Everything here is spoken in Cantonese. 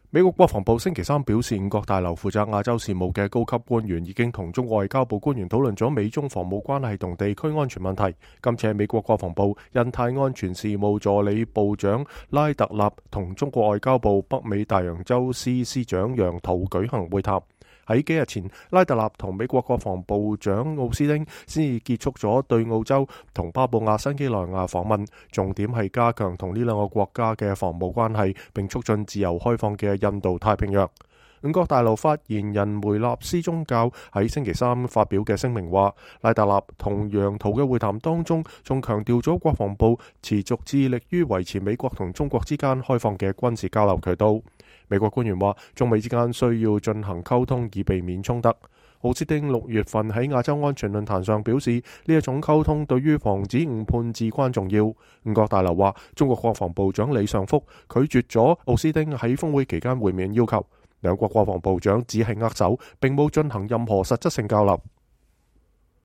美國國防部星期三表示，五角大樓負責亞洲事務嘅高級官員已經同中國外交部官員討論咗美中防務關係同地區安全問題。今次係美國國防部印太安全事務助理部長拉特納同中國外交部北美大洋洲司司長楊濤舉行會談。喺幾日前，拉特納同美國國防部長奧斯汀先至結束咗對澳洲同巴布亞新幾內亞訪問，重點係加強同呢兩個國家嘅防務關係，並促進自由開放嘅印度太平洋。五角大樓發言人梅納斯宗教喺星期三發表嘅聲明話，拉特納同楊濤嘅會談當中，仲強調咗國防部持續致力於維持美國同中國之間開放嘅軍事交流渠道。美國官員話，中美之間需要進行溝通以避免衝突。奧斯汀6月份喺亞洲安全論壇上表示，呢一種溝通對於防止誤判至關重要。五角大樓話，中國國防部長李尚福拒絕咗奧斯汀喺峰會期間會面要求，兩國國防部長只係握手，並冇進行任何實質性交流。